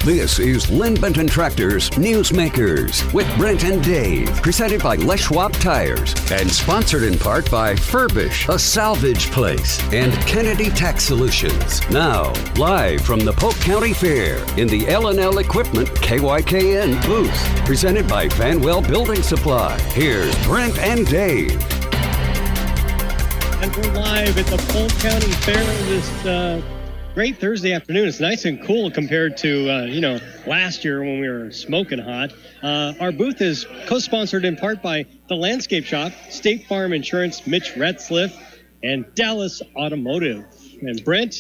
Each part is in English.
This is Lynn Benton Tractor's Newsmakers with Brent and Dave, presented by Les Schwab Tires and sponsored in part by Furbish, a salvage place, and Kennedy Tax Solutions. Now, live from the Polk County Fair in the L&L Equipment KYKN booth, presented by Vanwell Building Supply. Here's Brent and Dave. And we're live at the Polk County Fair this great Thursday afternoon. It's nice and cool compared to, last year when we were smoking hot. Our booth is co-sponsored in part by The Landscape Shop, State Farm Insurance, Mitch Retzliff, and Dallas Automotive. And Brent,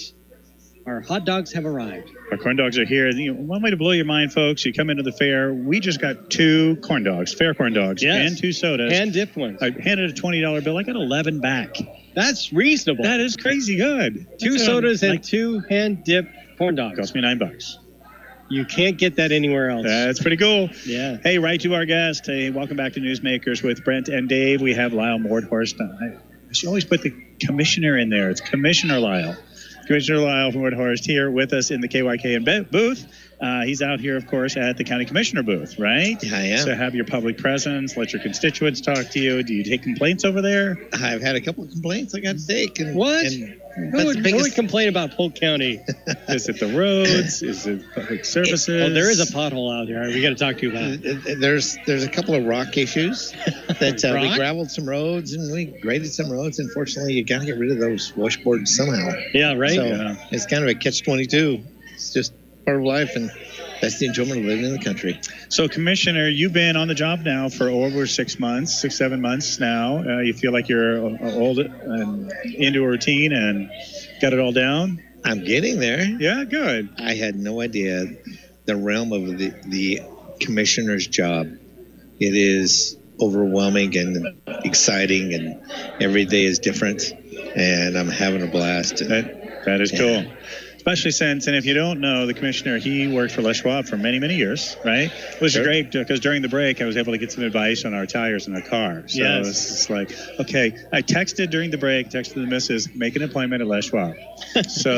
our hot dogs have arrived. Our corn dogs are here. One way to blow your mind, folks, you come into the fair. We just got 2 corn dogs, fair corn dogs, yes, and 2 sodas. Hand-dipped ones. I handed a $20 bill. I got 11 back. That's reasonable. That is crazy good. 2 sodas and 2 hand-dipped corn dogs. Cost me $9. You cancan't get that anywhere else. That's pretty cool. Yeah. Hey, right to our guest. Hey, welcome back to Newsmakers with Brent and Dave. We have Lyle Mordhorst. I should always put the commissioner in there. It's Commissioner Lyle. Commissioner Lyle Mordhorst here with us in the KYKN booth. He's out here, of course, at the county commissioner booth, right? Yeah, I am. So have your public presence, let your constituents talk to you. Do you take complaints over there? I've had a couple of complaints I got to take. What? Who would complain about Polk County? Is it the roads? Is it public services? There is a pothole out there. We got to talk to you about. There's a couple of rock issues that Rock? we gravelled some roads and we graded some roads. Unfortunately, you got to get rid of those washboards somehow. Yeah, right. So it's kind of a catch-22. It's just part of life, and that's the enjoyment of living in the country. So, Commissioner, you've been on the job now for over 6 months, 7 months now. You feel like you're old and into a routine and got it all down? I'm getting there. Yeah, good. I had no idea the realm of the commissioner's job. It is overwhelming and exciting, and every day is different, and I'm having a blast. That is cool. Especially since, and if you don't know, the commissioner, he worked for Les Schwab for many, many years, right? Which is great because during the break, I was able to get some advice on our tires in our car. So it's like, okay, I texted during the break, texted the missus, make an appointment at Les Schwab. So,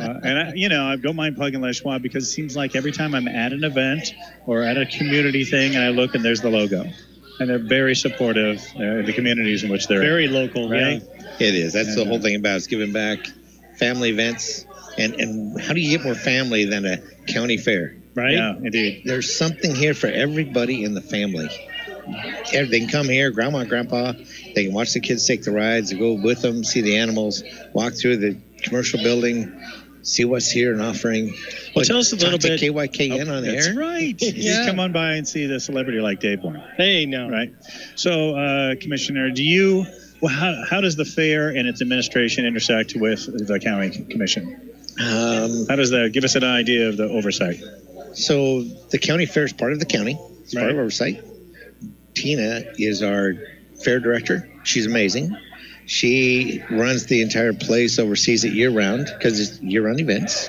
I don't mind plugging Les Schwab because it seems like every time I'm at an event or at a community thing and I look and there's the logo. And they're very supportive of the communities in which they're very in, local, right? Yeah. It is. That's the whole thing about it. It's giving back, family events. And how do you get more family than a county fair? Right? Yeah, indeed. There's something here for everybody in the family. They can come here, grandma and grandpa. They can watch the kids take the rides, go with them, see the animals, walk through the commercial building, see what's here and offering. Well, tell us a little bit. KYKN on that's air. That's right. Just come on by and see the celebrity like Dave Bourne. Hey, no. Right. So, Commissioner, how does the fair and its administration intersect with the county commission? How does that give us an idea of the oversight? So the county fair is part of the county. It's part of oversight. Tina is our fair director. She's amazing. She runs the entire place, oversees it year-round because it's year-round events.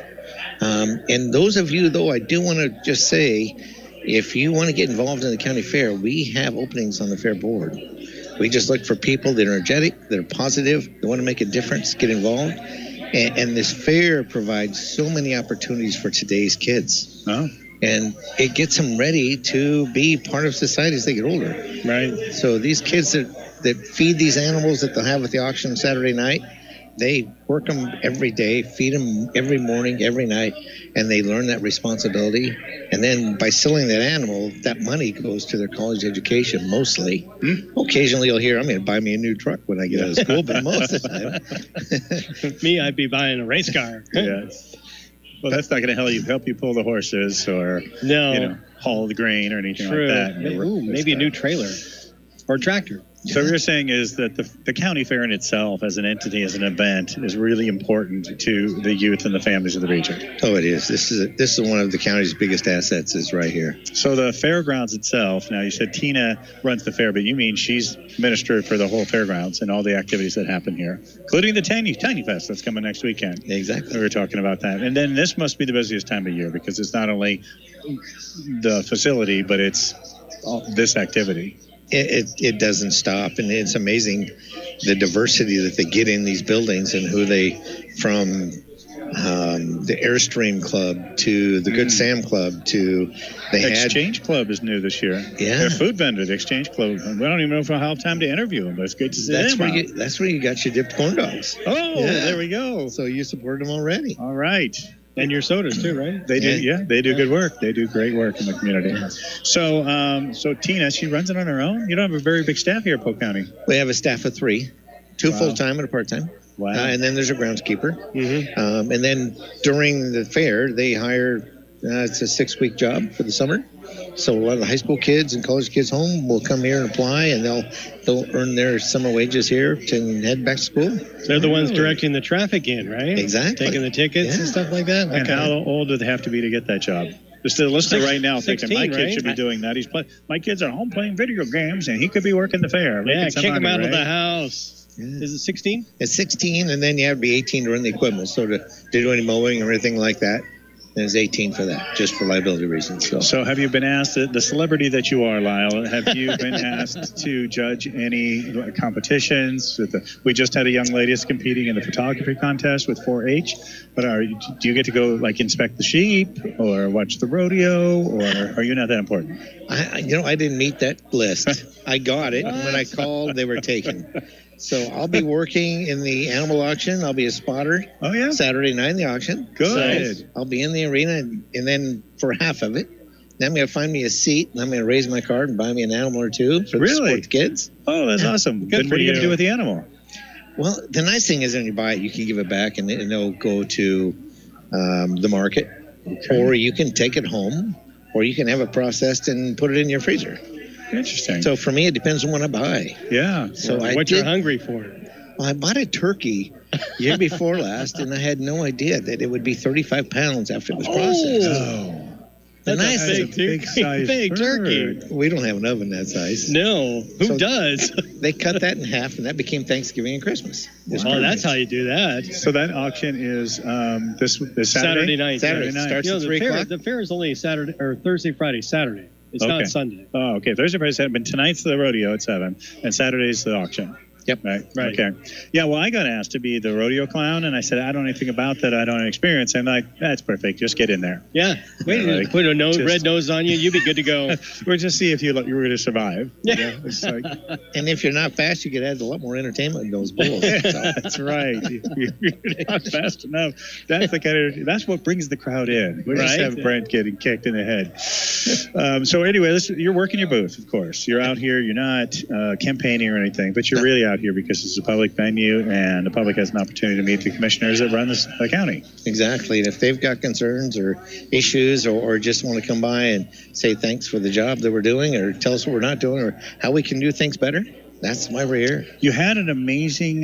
And those of you, though, I do want to just say, if you want to get involved in the county fair, we have openings on the fair board. We just look for people that are energetic, that are positive, that want to make a difference, get involved. And this fair provides so many opportunities for today's kids. Oh. And it gets them ready to be part of society as they get older. Right. So these kids that feed these animals that they'll have at the auction Saturday night, they work them every day, feed them every morning, every night, and they learn that responsibility. And then by selling that animal, that money goes to their college education mostly. Occasionally you'll hear, I'm going to buy me a new truck when I get out of school, but most of the time. Me, I'd be buying a race car. Yes. Well, that's not going to help you pull the horses or haul the grain or anything like that. Maybe a new trailer or tractor. So what you're saying is that the county fair in itself as an entity, as an event, is really important to the youth and the families of the region. Oh, it is. This is one of the county's biggest assets is right here. So the fairgrounds itself, now you said Tina runs the fair, but you mean she's minister for the whole fairgrounds and all the activities that happen here, including the Tiny Fest that's coming next weekend. Exactly. We were talking about that. And then this must be the busiest time of year because it's not only the facility, but it's this activity. It doesn't stop, and it's amazing the diversity that they get in these buildings and who they from the Airstream Club to the Good Sam Club to the Exchange Club is new this year. Yeah. Their food vendor, the Exchange Club. We don't even know if I'll have time to interview them, but it's good to see them. That's where you got your dipped corn dogs. Oh, there we go. So you support them already. All right. And your sodas too, right? They do, they do good work. They do great work in the community. So Tina, she runs it on her own? You don't have a very big staff here at Polk County. We have a staff of 3, 2 full-time and a part-time. Wow. And then there's a groundskeeper. And then during the fair, they hire, it's a 6-week job for the summer. So a lot of the high school kids and college kids home will come here and apply, and they'll earn their summer wages here to head back to school. They're the ones directing the traffic in, right? Exactly. Taking the tickets and stuff like that. And how old do they have to be to get that job? Just a listener right now 16, thinking my kid right? should be doing that. My kids are home playing video games, and he could be working the fair. Yeah, kick him out of the house. Is it 16? It's 16, and then you have to be 18 to run the equipment. So to do any mowing or anything like that, then it's 18 for that, just for liability reasons. So have you been asked, the celebrity that you are, Lyle, have you been asked to judge any competitions? We just had a young lady that's competing in the photography contest with 4-H. But do you get to go like inspect the sheep or watch the rodeo, or are you not that important? I didn't meet that list. I got it. When I called, they were taken. So I'll be working in the animal auction. I'll be a spotter. Oh, yeah? Saturday night in the auction. Good. So I'll be in the arena, and then for half of it, then I'm going to find me a seat, and I'm going to raise my card and buy me an animal or two for the sports kids. Oh, that's awesome. Good. What are you going to do with the animal? Well, the nice thing is when you buy it, you can give it back, and it'll go to the market. Okay. Or you can take it home, or you can have it processed and put it in your freezer. Interesting. So for me, it depends on what I buy. Yeah. So what you're hungry for. Well, I bought a turkey year before last, and I had no idea that it would be 35 pounds after it was processed. Oh. That's a big size turkey. We don't have an oven that size. No. Who does? They cut that in half, and that became Thanksgiving and Christmas. Oh, that's how you do that. So that auction is this Saturday night. Saturday night. Starts at 3 o'clock. The fair is only Saturday or Thursday, Friday, Saturday. It's not Sunday. Oh, okay. Thursday, Friday, Saturday. But tonight's the rodeo at 7, and Saturday's the auction. Yep. Right. Okay. Yeah, well, I got asked to be the rodeo clown, and I said, I don't know anything about that. I don't have experience. I'm like, that's perfect. Just get in there. Yeah. Wait, put a red nose on you. You'll be good to go. We'll just see if you were going to survive. Yeah. And if you're not fast, you could add a lot more entertainment in those bulls. That's right. You're not fast enough. That's what brings the crowd in. We just have Brent getting kicked in the head. So anyway, you're working your booth, of course. You're out here. You're not campaigning or anything, but you're really out here because it's a public venue and the public has an opportunity to meet the commissioners that run the county. Exactly. And if they've got concerns or issues or just want to come by and say thanks for the job that we're doing or tell us what we're not doing or how we can do things better, that's why we're here. You had an amazing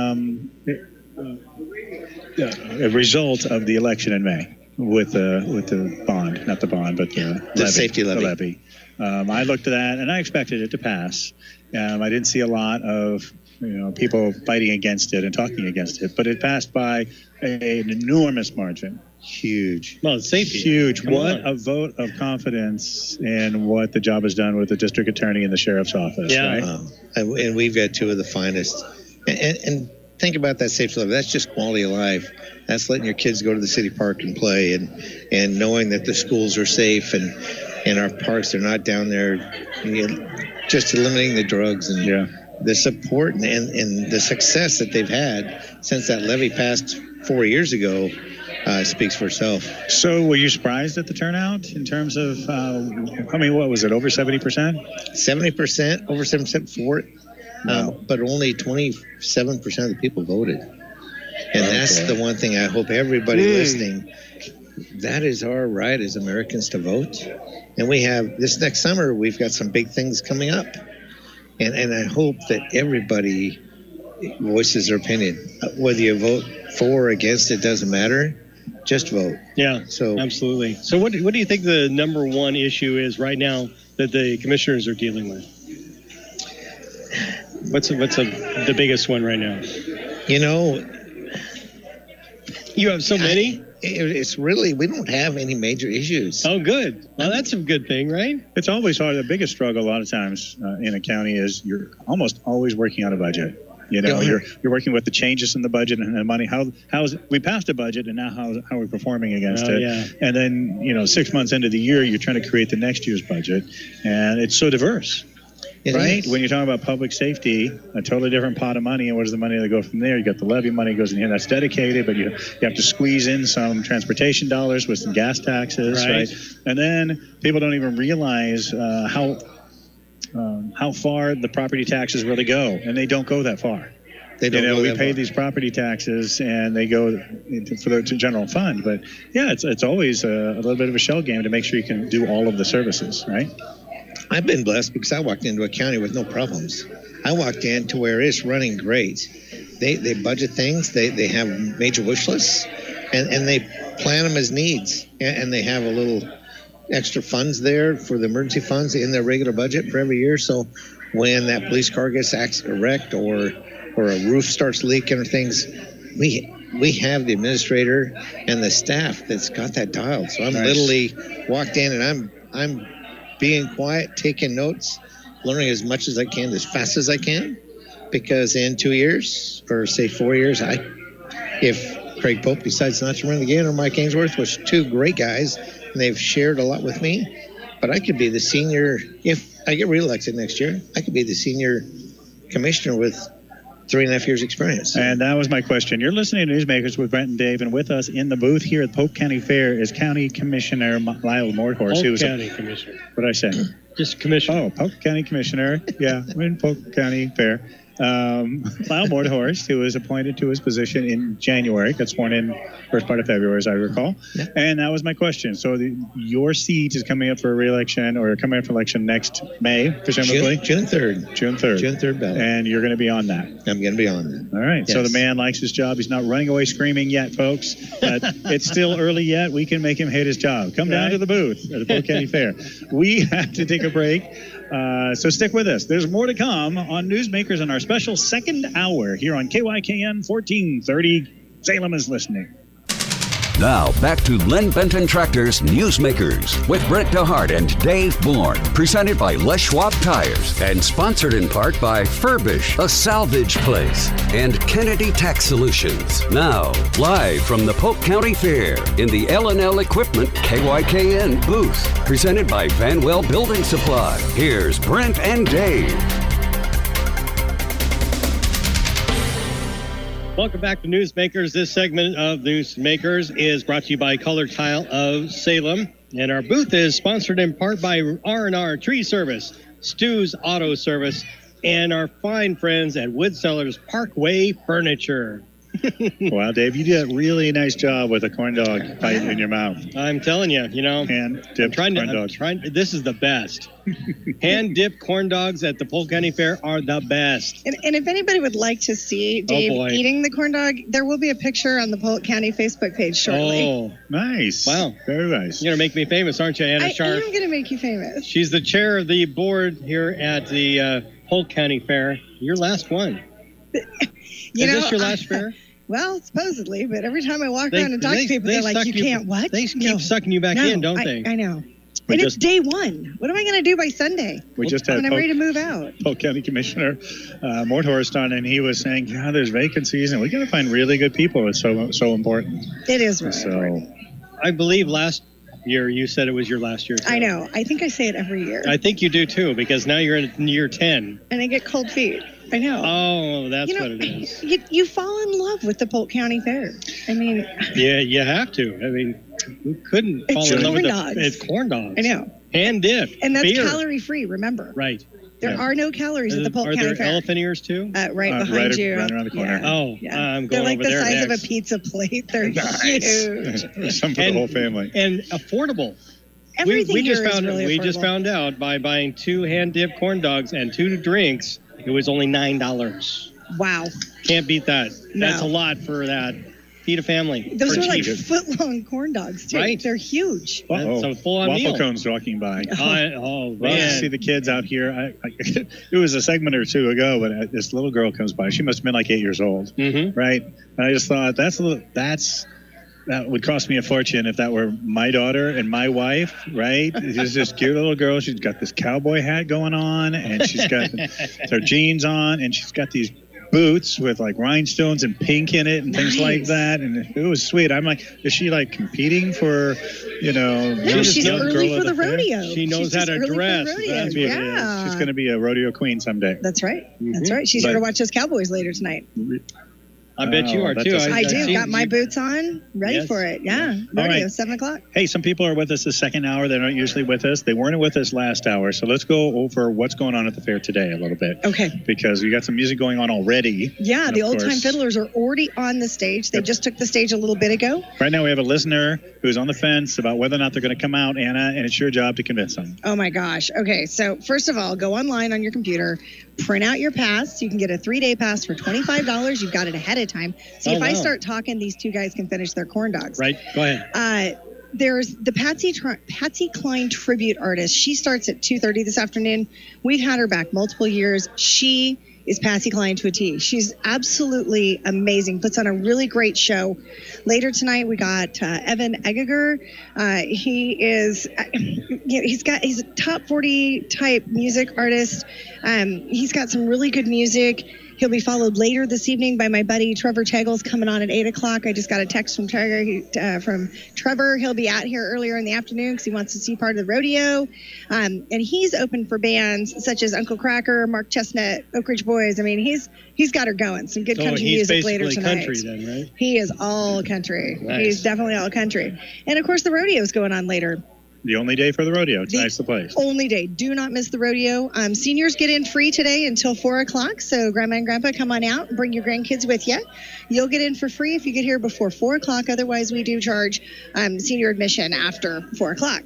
result of the election in May with the bond, not the bond, but the safety levy. The levy. I looked at that and I expected it to pass. I didn't see a lot of people fighting against it and talking against it, but it passed by an enormous margin. Huge. Well, it's safety. Huge. What a vote of confidence in what the job has done with the district attorney and the sheriff's office. Yeah. Right? And we've got two of the finest. And think about that safety level. That's just quality of life. That's letting your kids go to the city park and play and knowing that the schools are safe and our parks are not down there, just eliminating the drugs and the support and the success that they've had since that levy passed 4 years ago speaks for itself. So were you surprised at the turnout in terms of, what was it, over 70%? 70%, over 70% for it, but only 27% of the people voted. And that's the one thing I hope everybody listening, that is our right as Americans to vote. And we have, this next summer, we've got some big things coming up. And I hope that everybody voices their opinion. Whether you vote for or against, it doesn't matter. Just vote. Yeah, so absolutely. So what do you think the number one issue is right now that the commissioners are dealing with? What's the biggest one right now? You have so many? It's really, we don't have any major issues. Oh, good. Well, that's a good thing, right? It's always hard. The biggest struggle a lot of times in a county is you're almost always working on a budget. You know, Yeah. you're working with the changes in the budget and the money. How's we passed a budget, and now how are we performing against it? Yeah. And then 6 months into the year, you're trying to create the next year's budget, and it's so diverse. It Right? is. When you're talking about public safety, a totally different pot of money, and where's the money that go from there? You got the levy money goes in here, that's dedicated, but you have to squeeze in some transportation dollars with some gas taxes, right? And then people don't even realize how far the property taxes really go, and they don't go that far. They don't go we that pay far. these property taxes, and they go for the general fund. But yeah, it's always a little bit of a shell game to make sure you can do all of the services, right? I've been blessed because I walked into a county with no problems. I walked in to where it's running great. They budget things. They have major wish lists, and they plan them as needs. And they have a little extra funds there for the emergency funds in their regular budget for every year. So when that police car gets wrecked or a roof starts leaking or things, we have the administrator and the staff that's got that dialed. So I'm literally walked in and I'm being quiet, taking notes, learning as much as I can, as fast as I can, because in 2 years, or say 4 years, if Craig Pope decides not to run again, or Mike Ainsworth, which are two great guys, and they've shared a lot with me, but I could be the senior, if I get reelected next year, I could be the senior commissioner with 3.5 years experience. And that was my question. You're listening to Newsmakers with Brent and Dave, and with us in the booth here at Polk County Fair is County Commissioner Lyle Mordhorst. Polk County Commissioner. What did I say? Just Commissioner. Oh, Polk County Commissioner. Yeah, we're in Polk County Fair. Lyle Mordhorst, who was appointed to his position in January, got sworn in first part of February, as I recall. Yeah. And that was my question. So your seat is coming up for re-election, or coming up for election next May, presumably? June 3rd. June 3rd. June 3rd ballot. And you're going to be on that. I'm going to be on that. All right. So Yes. the man likes his job. He's not running away screaming yet, folks. But it's still early yet. We can make him hate his job. Come down to the booth at the Polk County Fair. We have to take a break. So stick with us. There's more to come on Newsmakers in our special second hour here on KYKN 1430. Salem is listening. Now, back to Len Benton Tractor's Newsmakers with Brett DeHart and Dave Bourne. Presented by Les Schwab Tires and sponsored in part by Furbish, a salvage place, and Kennedy Tax Solutions. Now, live from the Polk County Fair in the L&L Equipment KYKN booth. Presented by Vanwell Building Supply. Here's Brent and Dave. Welcome back to Newsmakers. This segment of Newsmakers is brought to you by Color Tile of Salem. And our booth is sponsored in part by R&R Tree Service, Stu's Auto Service, and our fine friends at Woodsellers Parkway Furniture. Wow, Dave, you did a really nice job with a corn dog bite in your mouth. I'm telling you, Hand dipped corn dog. this is the best. Hand-dipped corn dogs at the Polk County Fair are the best. And if anybody would like to see Dave eating the corn dog, there will be a picture on the Polk County Facebook page shortly. Oh, Nice. Wow. Very nice. you're going to make me famous, aren't you, Anna I Sharp? am going to make you famous. She's the chair of the board here at the Polk County Fair. Your last one. Is this your last fair? Well, supposedly, but every time I walk around and talk to people, they're like, you can't what? They keep sucking you back in, don't they? I know. We And just- it's day one. What am I going to do by Sunday? We just had when I'm ready to move out. Polk County Commissioner Mordhorst on, and he was saying, yeah, there's vacancies, and we got to find really good people. It's so important. It is really So important. I believe last year you said it was your last year. Too. I know. I think I say it every year. I think you do too, because now you're in year 10. And I get cold feet. I know. Oh, that's what it is. You fall in love with the Polk County Fair. I mean, Yeah, you have to. I mean, who couldn't fall It's in love with corn dogs. It's corn dogs. I know. Hand dipped. And that's beer. calorie free, remember. Right. There are no calories at the Polk Are County there Fair. elephant ears too? Right behind you. right around the corner. Yeah. Oh, Yeah. I'm They're going like over the there size next. of a pizza plate. They're huge. Some for the whole family. And affordable. Everything we just here is found really we just affordable. found out by buying 2 hand-dipped corn dogs and 2 drinks, it was only $9. Wow. Can't beat that. No. That's a lot for that. Feed a family. Those for are like cheap. foot-long corn dogs, too. Right. They're huge. That's a full-on Waffle meal. cones walking by. Oh Well, I man. see the kids out here. It was a segment or two ago, but this little girl comes by. She must have been like 8 years old, Mm-hmm. right? And I just thought that would cost me a fortune if that were my daughter and my wife, right? She's this cute little girl. She's got this cowboy hat going on, and she's got her jeans on, and she's got these boots with like rhinestones and pink in it and things like that, and it was sweet. I'm like, is she like competing for, No, she's early for the rodeo. She knows how to dress. Yeah. She's going to be a rodeo queen someday. That's right. That's right. She's here to watch those Cowboys later tonight. I bet you are too. I do. Got my boots on, ready for it. Yeah. Rodeo, 7 o'clock. Hey, some people are with us the second hour. They're not usually with us. They weren't with us last hour. So let's go over what's going on at the fair today a little bit. Okay. Because we got some music going on already. Yeah, the Old Time Fiddlers are already on the stage. They just took the stage a little bit ago. Right now we have a listener who's on the fence about whether or not they're going to come out, Anna, and it's your job to convince them. Oh, my gosh. Okay, so first of all, go online on your computer, print out your pass. You can get a 3-day pass for $25. You've got it ahead of time. See, if I start talking, these two guys can finish their corn dogs. Right. Go ahead. There's the Patsy Cline tribute artist. She starts at 2:30 this afternoon. We've had her back multiple years. She is Patsy Cline to a T. She's absolutely amazing. Puts on a really great show. Later tonight, we got Evan Egiger. He's a top 40 type music artist. He's got some really good music. He'll be followed later this evening by my buddy Trevor Teggles coming on at 8 o'clock. I just got a text from Trevor. He'll be out here earlier in the afternoon because he wants to see part of the rodeo. And he's open for bands such as Uncle Cracker, Mark Chestnut, Oak Ridge Boys. I mean, he's got her going. Some good country music later tonight. Country then, right? He is all country. Nice. He's definitely all country. And, of course, the rodeo's going on later. The only day for the rodeo. Tonight's the place. Only day. Do not miss the rodeo. Seniors get in free today until 4 o'clock. So Grandma and Grandpa, come on out and bring your grandkids with you. You'll get in for free if you get here before 4 o'clock. Otherwise, we do charge senior admission after 4 o'clock.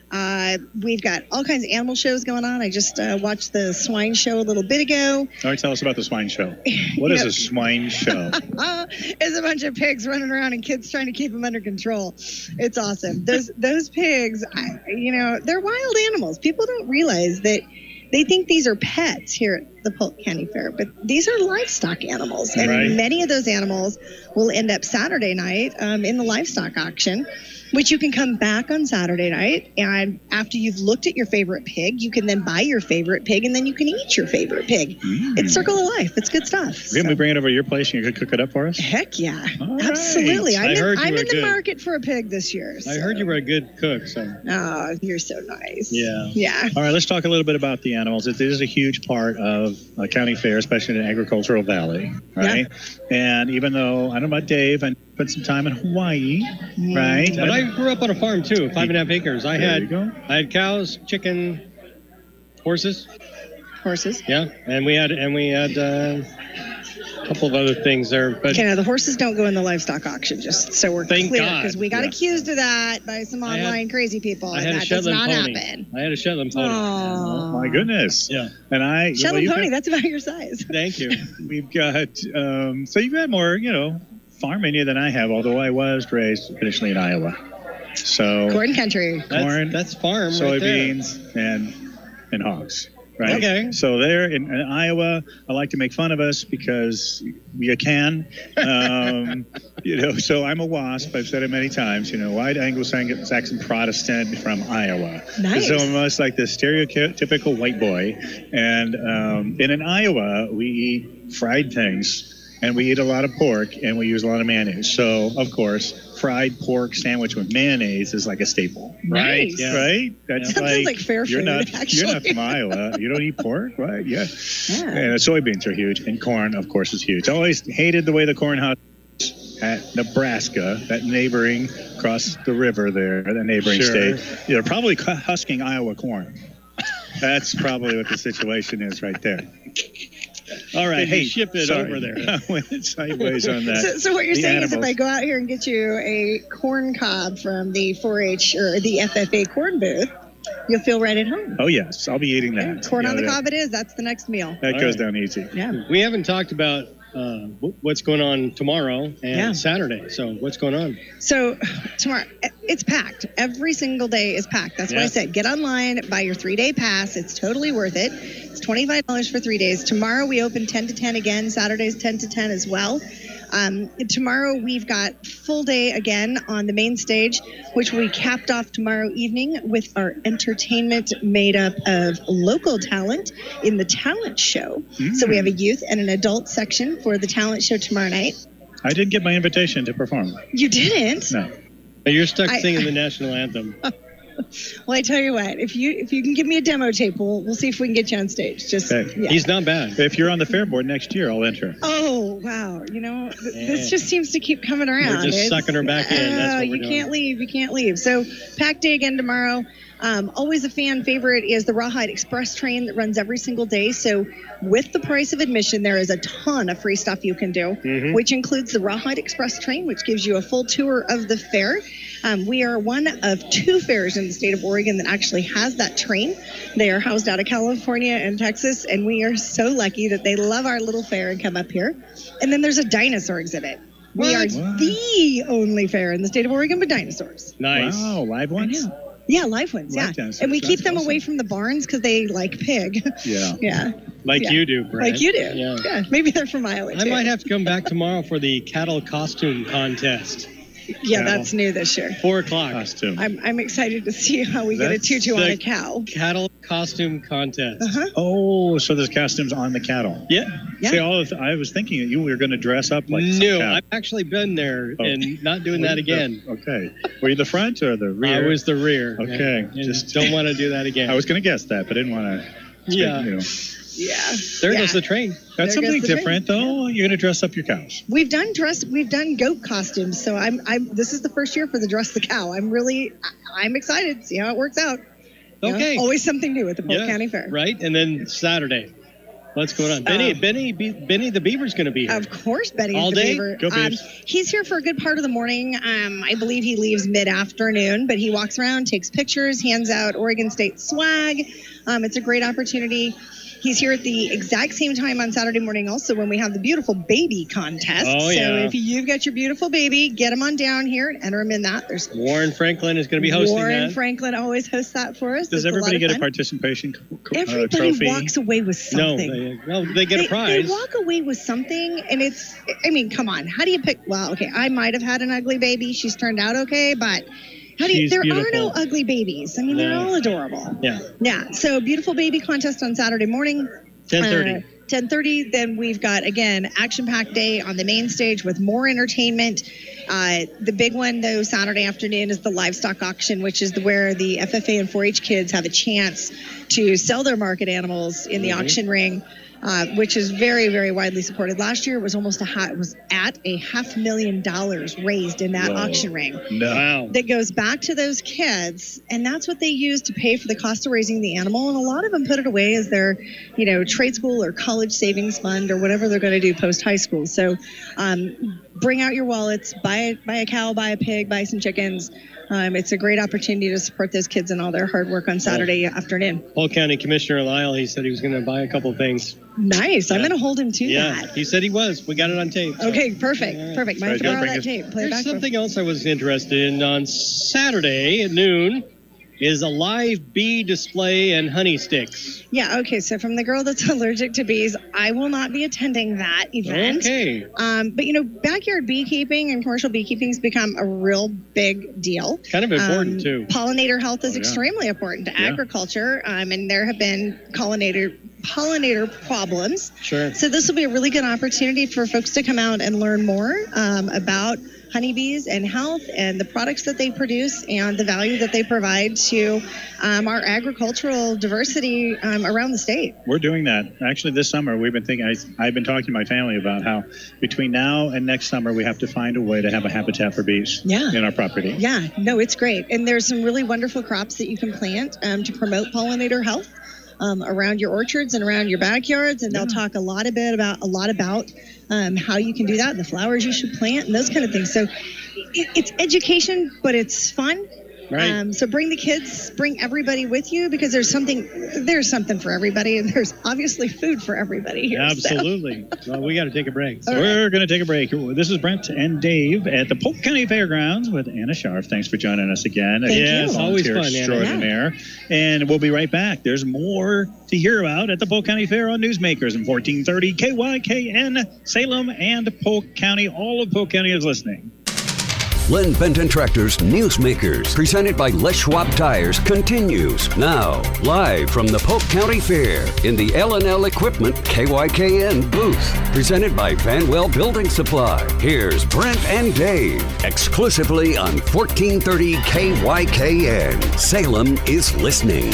We've got all kinds of animal shows going on. I just watched the swine show a little bit ago. All right, tell us about the swine show. What is a swine show? It's a bunch of pigs running around and kids trying to keep them under control. It's awesome. Those pigs, they're wild animals. People don't realize that. They think these are pets here at the Polk County Fair, but these are livestock animals. And many of those animals will end up Saturday night in the livestock auction, which you can come back on Saturday night. And after you've looked at your favorite pig, you can then buy your favorite pig, and then you can eat your favorite pig. It's Circle of Life. It's good stuff. Can we bring it over to your place and you could cook it up for us? Heck yeah. All absolutely. Right. I'm in the market for a pig this year. So. I heard you were a good cook. So. Oh, you're so nice. Yeah. Yeah. All right, let's talk a little bit about the animals. It is a huge part of a county fair, especially in the agricultural valley, right? Yeah. And even though, I don't know about Dave, I spent some time in Hawaii, right? But I grew up on a farm too, 5.5 acres. I had cows, chicken, horses. Yeah, and we had a couple of other things there. But okay, now the horses don't go in the livestock auction, just so we're clear, because we got accused of that by some online crazy people. I had that a Shetland does not pony. happen. I had a Shetland pony. Oh my goodness! Yeah, and Shetland pony. That's about your size. Thank you. We've got so you've had more, farm in you than I have, although I was raised initially in Iowa. So corn country. That's farm. Soybeans right and hogs. Right. Okay. So there in Iowa, I like to make fun of us because you can. So I'm a WASP. I've said it many times. White Anglo-Saxon Protestant from Iowa. Nice. So I'm almost like the stereotypical white boy. And in Iowa, we eat fried things. And we eat a lot of pork, and we use a lot of mayonnaise. So, of course, fried pork sandwich with mayonnaise is like a staple. Right? Yeah. Right? That sounds like fair food, actually. You're not from Iowa. You don't eat pork, right? Yeah. And soybeans are huge, and corn, of course, is huge. I always hated the way the corn husks at Nebraska, that neighboring, across the river there, that neighboring state. They're probably husking Iowa corn. That's probably what the situation is right there. All right, hey, ship it over there. I went sideways on that. So what you're saying is if I go out here and get you a corn cob from the 4-H or the FFA corn booth, you'll feel right at home. Oh, yes. I'll be eating that. Corn on the cob it is. That's the next meal. That goes down easy. Yeah. We haven't talked about what's going on tomorrow and Saturday. So what's going on? So tomorrow, it's packed. Every single day is packed. That's why I said get online, buy your 3-day pass. It's totally worth it. It's $25 for 3 days. Tomorrow we open 10 to 10 again. Saturday's 10 to 10 as well. Tomorrow we've got full day again on the main stage, which we capped off tomorrow evening with our entertainment made up of local talent in the talent show. So we have a youth and an adult section for the talent show tomorrow night. I didn't get my invitation to perform. You didn't? No. You're stuck singing the national anthem. Well, I tell you what, if you can give me a demo tape, we'll see if we can get you on stage. Okay. He's not bad. If you're on the fair board next year, I'll enter. Oh, wow. This just seems to keep coming around. We're just sucking her back in. That's what we're doing. You can't leave. So packed day again tomorrow. Always a fan favorite is the Rawhide Express train that runs every single day. So with the price of admission, there is a ton of free stuff you can do, which includes the Rawhide Express train, which gives you a full tour of the fair. We are one of 2 fairs in the state of Oregon that actually has that train. They are housed out of California and Texas, and we are so lucky that they love our little fair and come up here. And then there's a dinosaur exhibit. We are the only fair in the state of Oregon with dinosaurs. Nice. Wow, live ones? Yeah, live ones, And we keep them away from the barns because they like pig. Yeah. Like you do, Brent. Like you do. Yeah. Maybe they're from Iowa, too. I might have to come back tomorrow for the cattle costume contest. Yeah, that's new this year. 4:00. Costume. I'm excited to see how we get a tutu on a cow. Cattle costume contest. Oh, so there's costumes on the cattle. Yeah. See, I was thinking that you were going to dress up like No, I've actually been there and not doing that again. Okay. Were you the front or the rear? I was the rear. Okay. Just don't want to do that again. I was going to guess that, but I didn't want to. Yeah. There goes the train. That's something different, though. You're going to dress up your cows. We've done goat costumes, so this is the first year for the dress the cow. I'm excited to see how it works out. Okay. Always something new at the Polk County Fair. Right, and then Saturday. What's going on? Benny the Beaver's going to be here. Of course, Benny all the day? Beaver. Go Beavs. He's here for a good part of the morning. I believe he leaves mid-afternoon, but he walks around, takes pictures, hands out Oregon State swag. It's a great opportunity. He's here at the exact same time on Saturday morning also when we have the beautiful baby contest. Oh, yeah. So if you've got your beautiful baby, get him on down here and enter him in that. There's Warren Franklin is going to be hosting that. Warren Franklin always hosts that for us. Does everybody get a participation Everybody trophy? walks away with something. No, they get a prize. They walk away with something, and come on. How do you pick? Well, okay, I might have had an ugly baby. She's turned out okay, but... There are no ugly babies. They're all adorable. Yeah. So beautiful baby contest on Saturday morning. 10:30. 10:30. Then we've got, again, action-packed day on the main stage with more entertainment. The big one, though, Saturday afternoon is the livestock auction, which is where the FFA and 4-H kids have a chance to sell their market animals in the auction ring. Which is very, very widely supported. Last year, it was at $500,000 raised in that auction ring. No. Wow. That goes back to those kids, and that's what they use to pay for the cost of raising the animal. And a lot of them put it away as their, trade school or college savings fund or whatever they're going to do post high school. So, bring out your wallets, buy a cow, buy a pig, buy some chickens. It's a great opportunity to support those kids and all their hard work on Saturday afternoon. Polk County Commissioner Lyle, he said he was going to buy a couple things. Nice. I'm going to hold him to that. He said he was. We got it on tape. So. Okay, perfect. Perfect. Might have to borrow that tape. Play There's something else I was interested in on Saturday at noon. Is a live bee display and honey sticks. Yeah, okay. So from the girl that's allergic to bees, I will not be attending that event. Okay. But, backyard beekeeping and commercial beekeeping has become a real big deal. Kind of important, too. Pollinator health is extremely important to agriculture, and there have been pollinator problems. Sure. So this will be a really good opportunity for folks to come out and learn more about honeybees and health and the products that they produce and the value that they provide to our agricultural diversity around the state. We're doing that. Actually, this summer, we've been thinking, I've been talking to my family about how between now and next summer, we have to find a way to have a habitat for bees in our property. Yeah, no, it's great. And there's some really wonderful crops that you can plant to promote pollinator health. Around your orchards and around your backyards, and they'll talk a lot about how you can do that, the flowers you should plant, and those kind of things. So it's education, but it's fun, Right. So bring the kids, bring everybody with you, because there's something for everybody, and there's obviously food for everybody here. Absolutely. Well, we got to take a break. So. We're going to take a break. This is Brent and Dave at the Polk County Fairgrounds with Anna Scharf. Thanks for joining us again. Thank you. Always fun, extraordinaire. And we'll be right back. There's more to hear about at the Polk County Fair on Newsmakers in 1430 KYKN, Salem and Polk County. All of Polk County is listening. Len Benton Tractor's Newsmakers, presented by Les Schwab Tires, continues now, live from the Polk County Fair in the L&L Equipment KYKN booth, presented by Vanwell Building Supply. Here's Brent and Dave, exclusively on 1430 KYKN. Salem is listening.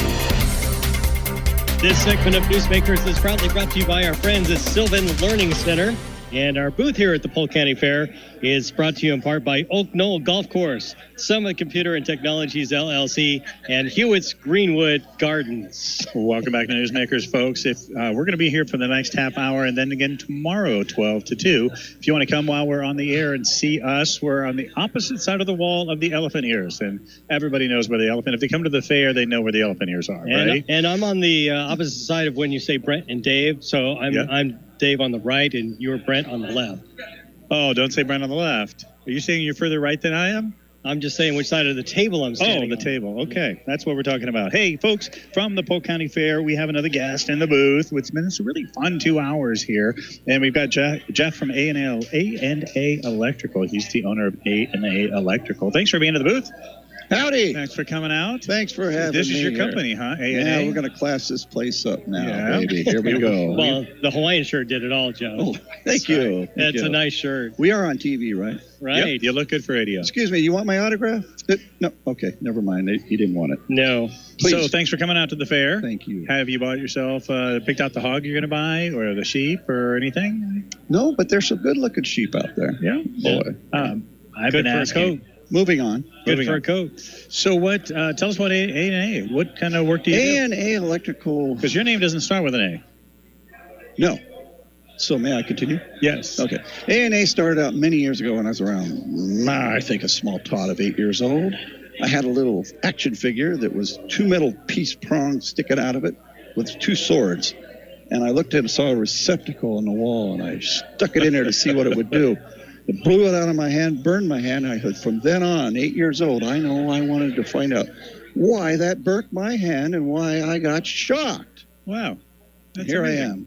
This segment of Newsmakers is proudly brought to you by our friends at Sylvan Learning Center. And our booth here at the Polk County Fair is brought to you in part by Oak Knoll Golf Course, Summit Computer and Technologies LLC, and Hewitt's Greenwood Gardens. Welcome back to Newsmakers, folks. We're going to be here for the next half hour and then again tomorrow, 12 to 2. If you want to come while we're on the air and see us, we're on the opposite side of the wall of the elephant ears. And everybody knows where the elephant, if they come to the fair, they know where the elephant ears are, right? And I'm on the opposite side of when you say Brent and Dave. So I'm Dave on the right and you're Brent on the left. Oh, don't say Brent on the left. Are you saying you're further right than I am? I'm just saying which side of the table I'm standing on. Table. Okay. That's what we're talking about. Hey, folks, from the Polk County Fair, we have another guest in the booth. It's been a really fun 2 hours here. And we've got Jeff from A&A Electrical. He's the owner of A&A Electrical. Thanks for being in the booth. Howdy. Thanks for coming out. Thanks for having me. This is your here. company, huh? A&A? Yeah, we're going to class this place up now, baby. Here we go. Well, the Hawaiian shirt did it all, Joe. Oh, thank you. That's a nice shirt. We are on TV, right? Right. Yep, you look good for radio. Excuse me, you want my autograph? No, okay, never mind. He didn't want it. No. Please. So thanks for coming out to the fair. Thank you. Have you bought yourself, picked out the hog you're going to buy or the sheep or anything? No, but there's some good-looking sheep out there. Yeah. Boy. I've been asking. Moving on. Good for a coat. So what? Tell us what A&A. What kind of work do you do? A&A Electrical. Because your name doesn't start with an A. No. So may I continue? Yes. Okay. A&A started out many years ago when I was around, I think, a small tot of 8 years old. I had a little action figure that was 2 metal piece prongs sticking out of it with 2 swords. And I looked at it and saw a receptacle on the wall, and I stuck it in there to see what it would do. It blew it out of my hand, burned my hand. From then on, 8 years old, I wanted to find out why that burnt my hand and why I got shocked. Wow. That's Here amazing. I am.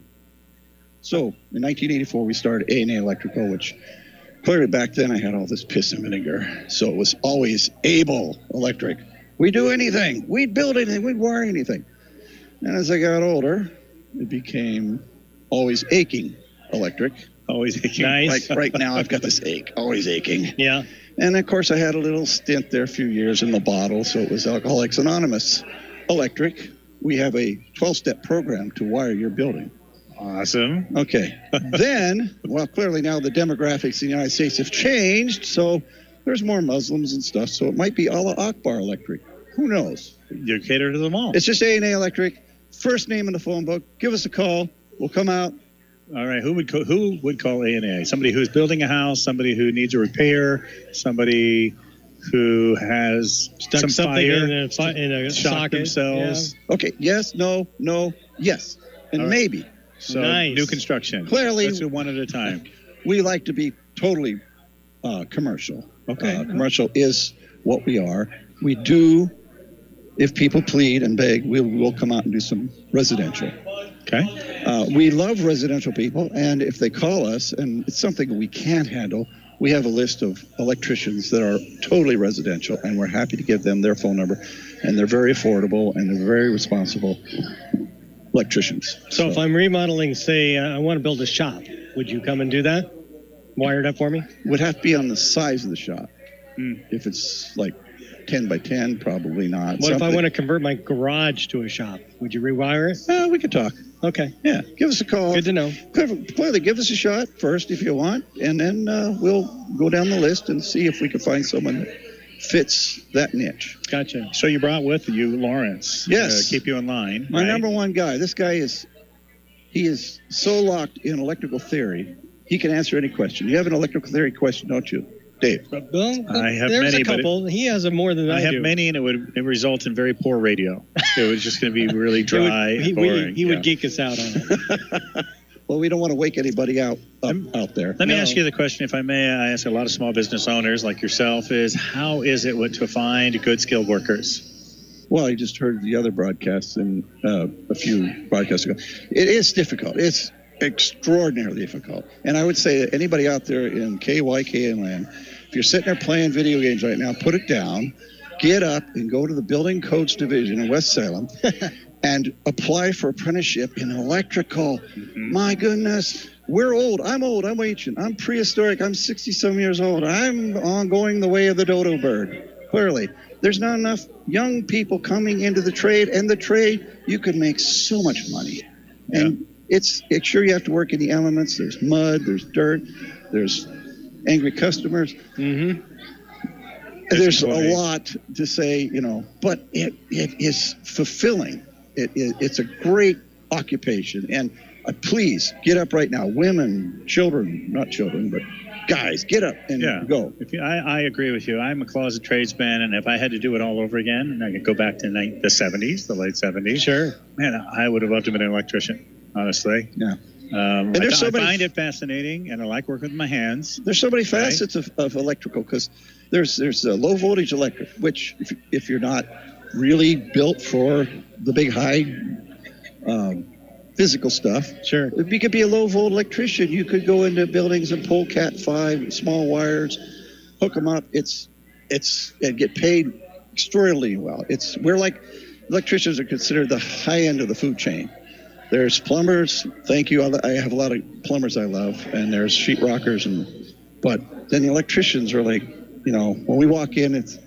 So in 1984, we started A&A Electrical, which clearly back then I had all this piss and vinegar. So it was always Able Electric. We'd do anything. We'd build anything. We'd wire anything. And as I got older, it became Always Aching Electric. Always aching. Nice. Like right now, I've got this ache, always aching. Yeah. And of course, I had a little stint there, a few years in the bottle, so it was Alcoholics Anonymous Electric. We have a 12-step program to wire your building. Awesome. Okay. Then, well, clearly now the demographics in the United States have changed, so there's more Muslims and stuff, so it might be Allah Akbar Electric. Who knows? You cater to them all. It's just A&A Electric. First name in the phone book. Give us a call. We'll come out. All right. Who would call A&A? Somebody who's building a house, somebody who needs a repair, somebody who has Stuck some something fire, in a shocked socket. themselves. Okay. Yes, no, yes, and All right. maybe. So Nice. new construction. Clearly- Let's do one at a time. We like to be totally commercial. Okay. Commercial is what we are. We do, if people plead and beg, we'll come out and do some residential. Okay. We love residential people, and if they call us, and it's something we can't handle, we have a list of electricians that are totally residential, and we're happy to give them their phone number, and they're very affordable, and they're very responsible electricians. So if I'm remodeling, say, I want to build a shop, would you come and do that? Wire it up for me? Would have to be on the size of the shop. If it's like 10 by 10, probably not. What if I want to convert my garage to a shop? Would you rewire it? We could talk. Okay. Yeah, give us a call. Good to know. Clearly, give us a shot first if you want, and then we'll go down the list and see if we can find someone that fits that niche. Gotcha. So you brought with you Lawrence. Yes. To keep you in line. My right? number one guy. This guy is so locked in electrical theory, he can answer any question. You have an electrical theory question, don't you? Dave. Well, I have there's many, a couple. He has more than I have do. many, and it would result in very poor radio. It was just going to be really dry and boring. He would geek us out on it. Well, we don't want to wake anybody out there. Let me ask you the question, if I may. I ask a lot of small business owners like yourself, is how is it to find good skilled workers? Well, I just heard the other broadcasts and a few broadcasts ago. It is difficult. It's extraordinarily difficult. And I would say that anybody out there in KYKN land, if you're sitting there playing video games right now, put it down, get up and go to the Building Codes Division in West Salem and apply for apprenticeship in electrical. Mm-hmm. My goodness, we're old. I'm old. I'm ancient. I'm prehistoric. I'm 60-some years old. I'm going the way of the dodo bird. Clearly, there's not enough young people coming into the trade, and the trade, you could make so much money. And it's sure you have to work in the elements. There's mud, there's dirt, there's angry customers. Mm-hmm. There's a lot to say, but it is fulfilling. It's a great occupation. And please get up right now. Women, children, not children, but guys, get up and go. I agree with you. I'm a closet tradesman, and if I had to do it all over again, and I could go back to the 70s, the late 70s. Sure. Man, I would have loved to have been an electrician, honestly. Yeah. And I find it fascinating, and I like working with my hands. There's so many facets of electrical, because there's low voltage electric, which if you're not really built for the big high physical stuff, sure, if you could be a low volt electrician, you could go into buildings and pull Cat 5 small wires, hook them up. It's and get paid extraordinarily well. We're like electricians are considered the high end of the food chain. There's plumbers. Thank you. I have a lot of plumbers I love, and there's sheetrockers, but then the electricians are like, when we walk in, it's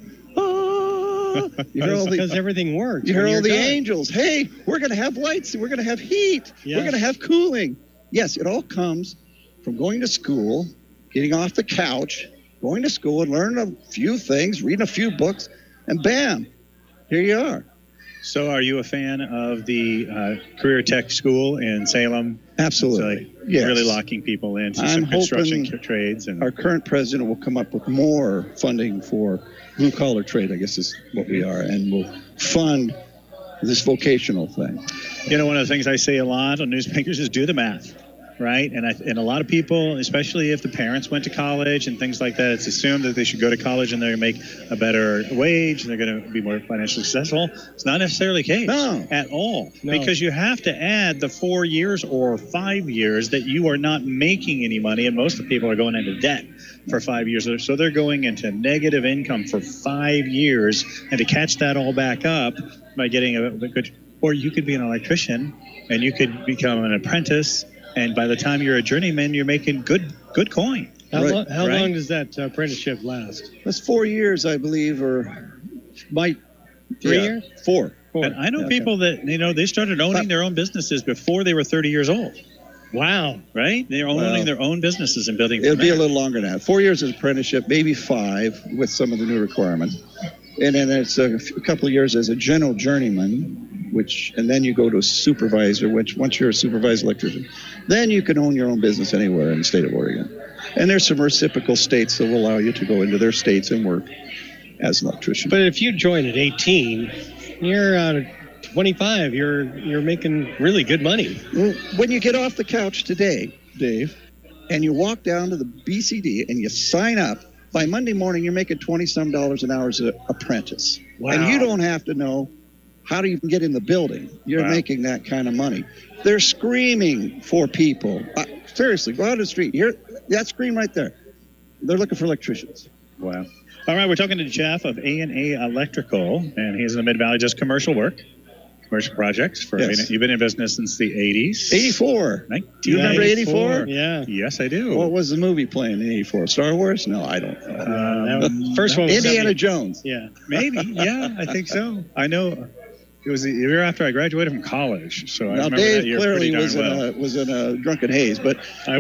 you hear because everything works. You hear all the angels. Hey, we're going to have lights. We're going to have heat. Yeah. We're going to have cooling. Yes, it all comes from going to school, getting off the couch, going to school and learning a few things, reading a few books, and bam, here you are. So are you a fan of the Career Tech School in Salem? Absolutely. Yes. Really locking people into some construction trades. And our current president will come up with more funding for blue-collar trade, I guess is what we are, and will fund this vocational thing. One of the things I say a lot on newspapers is do the math. Right. And a lot of people, especially if the parents went to college and things like that, it's assumed that they should go to college and they're going to make a better wage and they're going to be more financially successful. It's not necessarily the case at all, because you have to add the 4 years or 5 years that you are not making any money. And most of the people are going into debt for 5 years. So they're going into negative income for 5 years. And to catch that all back up by getting a good, or you could be an electrician and you could become an apprentice. And by the time you're a journeyman, you're making good coin. How long does that apprenticeship last? That's 4 years, I believe, or might 3 years? 4. And I know people that they started owning their own businesses before they were 30 years old. Wow! Right? They're owning their own businesses and building. It'll be a little longer than that. 4 years as apprenticeship, maybe 5 with some of the new requirements, and then it's a couple of years as a general journeyman. And then you go to a supervisor, which once you're a supervised electrician, then you can own your own business anywhere in the state of Oregon. And there's some reciprocal states that will allow you to go into their states and work as an electrician. But if you join at 18, you're out of 25, you're making really good money. Well, when you get off the couch today, Dave, and you walk down to the BCD and you sign up, by Monday morning you're making $20-some an hour as an apprentice. Wow. And you don't have to know how to even get in the building. You're making that kind of money. They're screaming for people. Seriously, go out on the street. Hear that scream right there. They're looking for electricians. Wow. All right, we're talking to Jeff of A&A Electrical, and he's in the Mid-Valley, just commercial work, commercial projects. You've been in business since the 80s. 84. Do you remember 84? Yeah. Yes, I do. What was the movie playing in 84? Star Wars? No, I don't know. First one was Indiana Jones. Yeah. Maybe. Yeah, I think so. I know. It was the year after I graduated from college, so I remember Dave that year clearly pretty darn well. was in a drunken haze, but I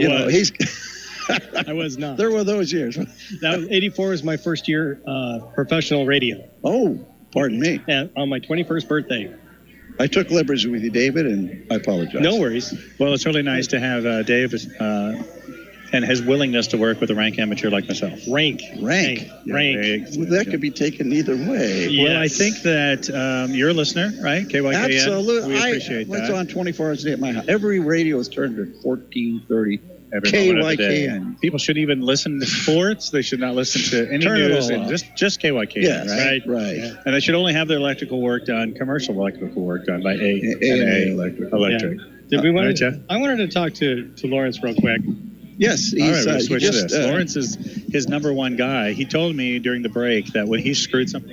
was not. There were those years. That was 84 was my first year professional radio. Oh, pardon me. On my 21st birthday. I took liberties with you, David, and I apologize. No worries. Well, it's really nice to have Dave and his willingness to work with a rank amateur like myself. Rank. That could be taken either way. Yes. Well, I think that you're a listener, right? KYKN. Absolutely. We appreciate that. It's on 24 hours a day at my house. Every radio is turned at 1430. Every moment of the day. KYKN. People should even listen to sports. They should not listen to any Turn it news. all And off. just KYKN, Yes, right? Yeah. And they should only have their electrical work done, commercial electrical work done by A&A Electric. Did we want Right, to, Jeff? I wanted to talk to Lawrence real quick. Yes, All right, he's, we'll he switch just, this. Lawrence is his number one guy. He told me during the break that when he screwed something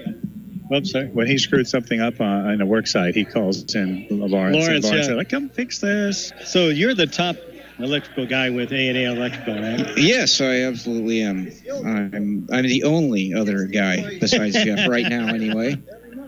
up on a work site, he calls in Lawrence and Lawrence said, like, come fix this. So you're the top electrical guy with A&A Electrical, right? Yes, I absolutely am. I'm the only other guy besides Jeff right now, anyway.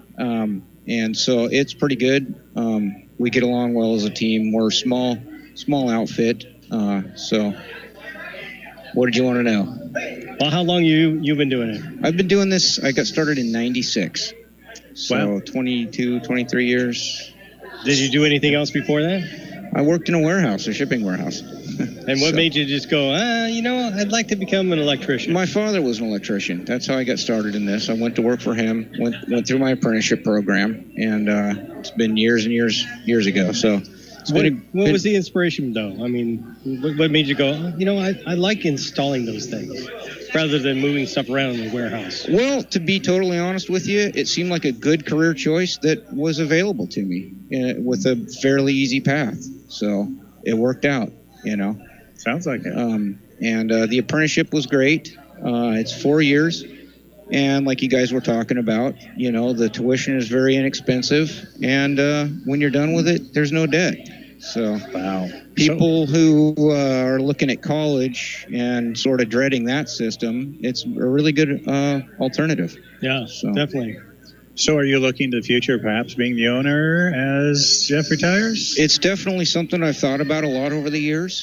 And so it's pretty good. We get along well as a team. We're a small outfit. So what did you want to know? Well, how long you've been doing it? I've been doing this. I got started in 96. So Wow. 22, 23 years. Did you do anything else before that? I worked in a warehouse, a shipping warehouse. And what made you just go, I'd like to become an electrician? My father was an electrician. That's how I got started in this. I went to work for him, went through my apprenticeship program, and it's been years and years ago. So what was the inspiration, though? I mean, what made you go, I like installing those things rather than moving stuff around in the warehouse? Well, to be totally honest with you, it seemed like a good career choice that was available to me with a fairly easy path. So it worked out, Sounds like it. And the apprenticeship was great. It's 4 years. And like you guys were talking about, the tuition is very inexpensive. And when you're done with it, there's no debt. So Wow. people who are looking at college and sort of dreading that system, it's a really good alternative. Yeah, So- definitely. So are you looking to the future, perhaps being the owner as Jeff retires? It's definitely something I've thought about a lot over the years,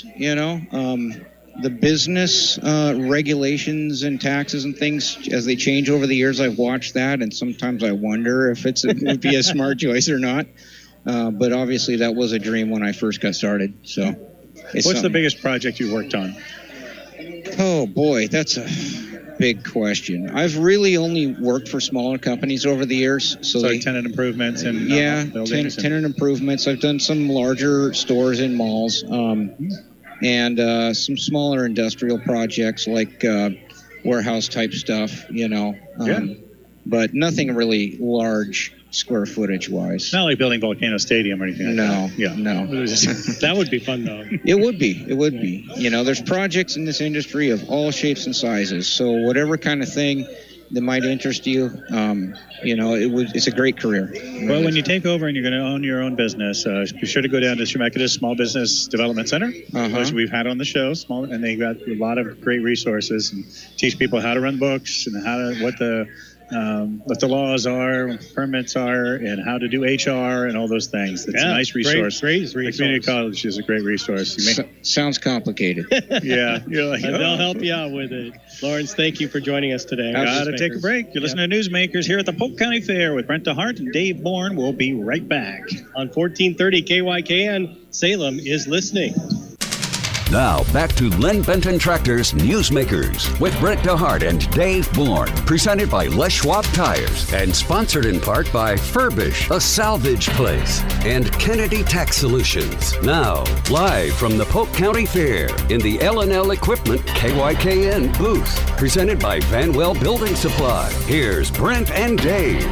the business regulations and taxes and things, as they change over the years, I've watched that, and sometimes I wonder if it would be a smart choice or not. But obviously that was a dream when I first got started. So What's the biggest project you worked on? Oh, boy, that's a big question. I've really only worked for smaller companies over the years. So tenant improvements and buildings. tenant improvements. I've done some larger stores in malls and some smaller industrial projects like warehouse type stuff, but nothing really large square footage wise. It's not like building Volcano Stadium or anything like that. No. That would be fun, though. It would be. There's projects in this industry of all shapes and sizes. So whatever kind of thing that might interest you, it's a great career. Well, when you take over and you're going to own your own business, be sure to go down to Chemeketa Small Business Development Center, which we've had on the show, and they've got a lot of great resources and teach people how to run books and what the laws are, permits are, and how to do HR and all those things. It's a nice resource. Great resource. The community college is a great resource. Sounds complicated. Yeah, you're like, They'll help you out with it. Lawrence, thank you for joining us today. Gotta take a break. You're listening to Newsmakers here at the Polk County Fair with Brent DeHart and Dave Bourne. We'll be right back. On 1430 KYKN, Salem is listening. Now, back to Len Benton Tractor's Newsmakers with Brent DeHart and Dave Bourne. Presented by Les Schwab Tires and sponsored in part by Furbish, a salvage place, and Kennedy Tax Solutions. Now, live from the Polk County Fair in the L&L Equipment KYKN booth. Presented by Vanwell Building Supply. Here's Brent and Dave.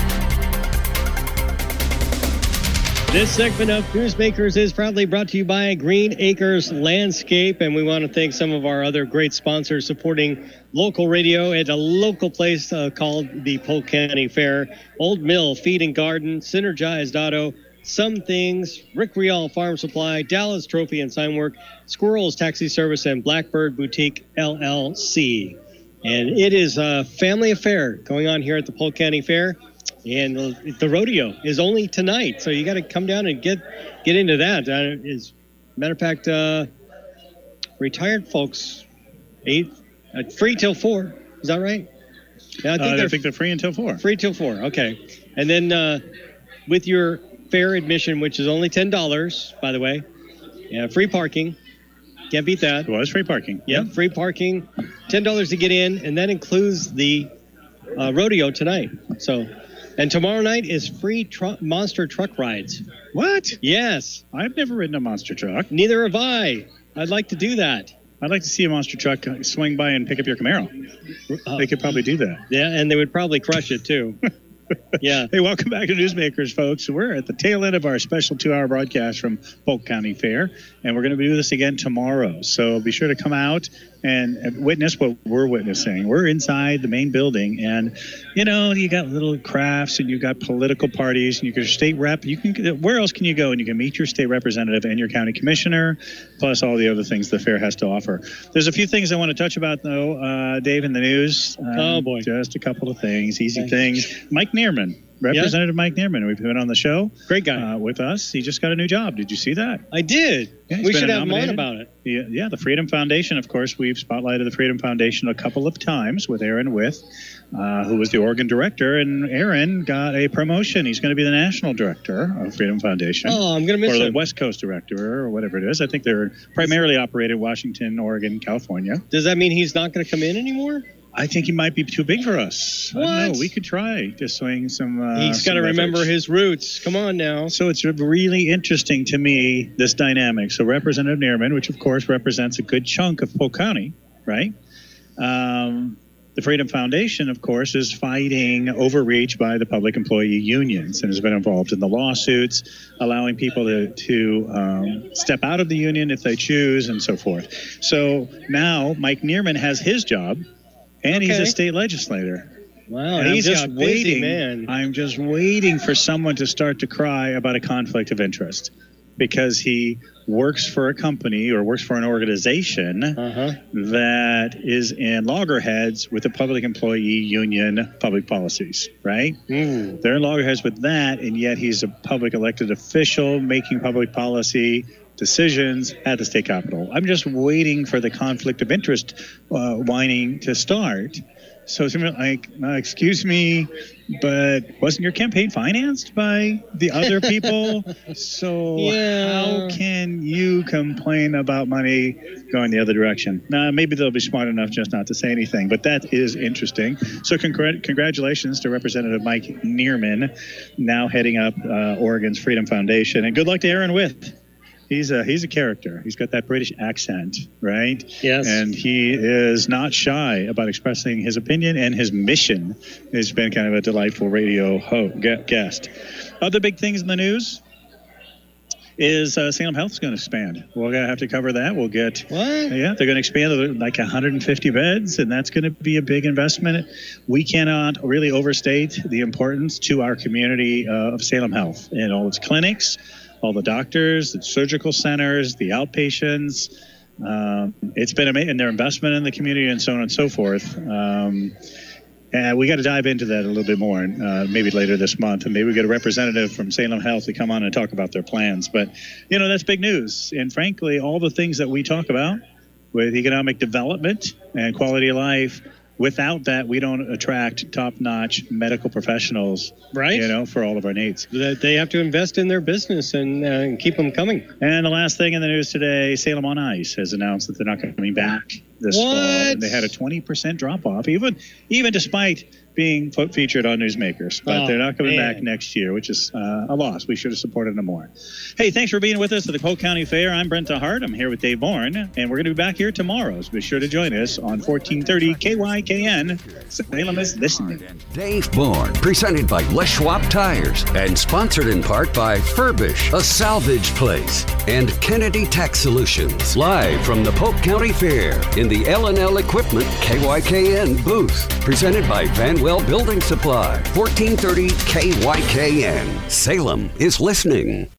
This segment of Newsmakers is proudly brought to you by Green Acres Landscape, and we want to thank some of our other great sponsors supporting local radio at a local place called the Polk County Fair. Old Mill Feed and Garden, Synergized Auto, Some Things, Rick Rial Farm Supply, Dallas Trophy and Sign Work, Squirrels Taxi Service, and Blackbird Boutique LLC. And it is a family affair going on here at the Polk County Fair. And the rodeo is only tonight, so you got to come down and get into that. As a matter of fact, retired folks, free till 4. Is that right? Yeah, I think they're free until 4. Free till 4. Okay, and then with your fair admission, which is only $10, by the way, free parking, Can't beat that. It was free parking. Yep, free parking, $10 to get in, and that includes the rodeo tonight. So, and tomorrow night is free monster truck rides. What? Yes. I've never ridden a monster truck. Neither have I. I'd like to do that. I'd like to see a monster truck swing by and pick up your Camaro. They could probably do that. Yeah, and they would probably crush it too. Yeah. Hey, welcome back to Newsmakers, folks. We're at the tail end of our special 2-hour broadcast from Polk County Fair, and we're going to do this again tomorrow. So be sure to come out and witness what we're witnessing. We're inside the main building, and you got little crafts, and you got political parties, and you got state rep. Where else can you go? And you can meet your state representative and your county commissioner, plus all the other things the fair has to offer. There's a few things I want to touch about, though, Dave, in the news. Oh boy, just a couple of things, easy things. Mike Neerman. Representative Mike Neerman, we've been on the show. Great guy. With us. He just got a new job. Did you see that? I did. Yeah, we should have him on about it. Yeah, the Freedom Foundation, of course. We've spotlighted the Freedom Foundation a couple of times with Aaron Wyth, who was the Oregon director. And Aaron got a promotion. He's going to be the national director of Freedom Foundation. Oh, I'm going to miss him. Or the West Coast director or whatever it is. I think they're primarily operated in Washington, Oregon, California. Does that mean he's not going to come in anymore? I think he might be too big for us. What? I don't know. We could try to swing some. He's got to remember his roots. Come on now. So it's really interesting to me, this dynamic. So Representative Neerman, which of course represents a good chunk of Polk County, right? The Freedom Foundation, of course, is fighting overreach by the public employee unions and has been involved in the lawsuits, allowing people to step out of the union if they choose and so forth. So now Mike Neerman has his job. And he's a state legislator. Wow, and he's just waiting. Man. I'm just waiting for someone to start to cry about a conflict of interest because he works for a company or works for an organization that is in loggerheads with the public employee union public policies, right? They're in loggerheads with that, and yet he's a public elected official making public policy decisions at the state capitol. I'm just waiting for the conflict of interest whining to start. So it's like, excuse me, but wasn't your campaign financed by the other people? So how can you complain about money going the other direction? Now, maybe they'll be smart enough just not to say anything, but that is interesting. So congratulations to Representative Mike Neerman, now heading up Oregon's Freedom Foundation. And good luck to Aaron Wyth. He's a character. He's got that British accent, right? Yes. And he is not shy about expressing his opinion, and his mission has been kind of a delightful radio guest. Other big things in the news is Salem Health is going to expand. We're going to have to cover that. We'll get what? Yeah, they're going to expand like 150 beds, and that's going to be a big investment. We cannot really overstate the importance to our community of Salem Health and all its clinics, all the doctors, the surgical centers, the outpatients. It's been amazing, and their investment in the community and so on and so forth. And we got to dive into that a little bit more, maybe later this month. And maybe we get a representative from Salem Health to come on and talk about their plans. But, that's big news. And frankly, all the things that we talk about with economic development and quality of life, without that, we don't attract top-notch medical professionals, right? For all of our needs. They have to invest in their business and keep them coming. And the last thing in the news today, Salem on Ice has announced that they're not coming back this fall. And they had a 20% drop-off, even despite being featured on Newsmakers. But they're not coming back next year, which is a loss. We should have supported them more. Hey, thanks for being with us at the Polk County Fair. I'm Brent Hart. I'm here with Dave Bourne, and we're going to be back here tomorrow. So be sure to join us on 1430 KYKN. Salem is listening. Dave Bourne, presented by Les Schwab Tires, and sponsored in part by Furbish, a salvage place, and Kennedy Tax Solutions. Live from the Polk County Fair in the L&L Equipment KYKN booth. Presented by Vanwell Building Supply, 1430 KYKN. Salem is listening.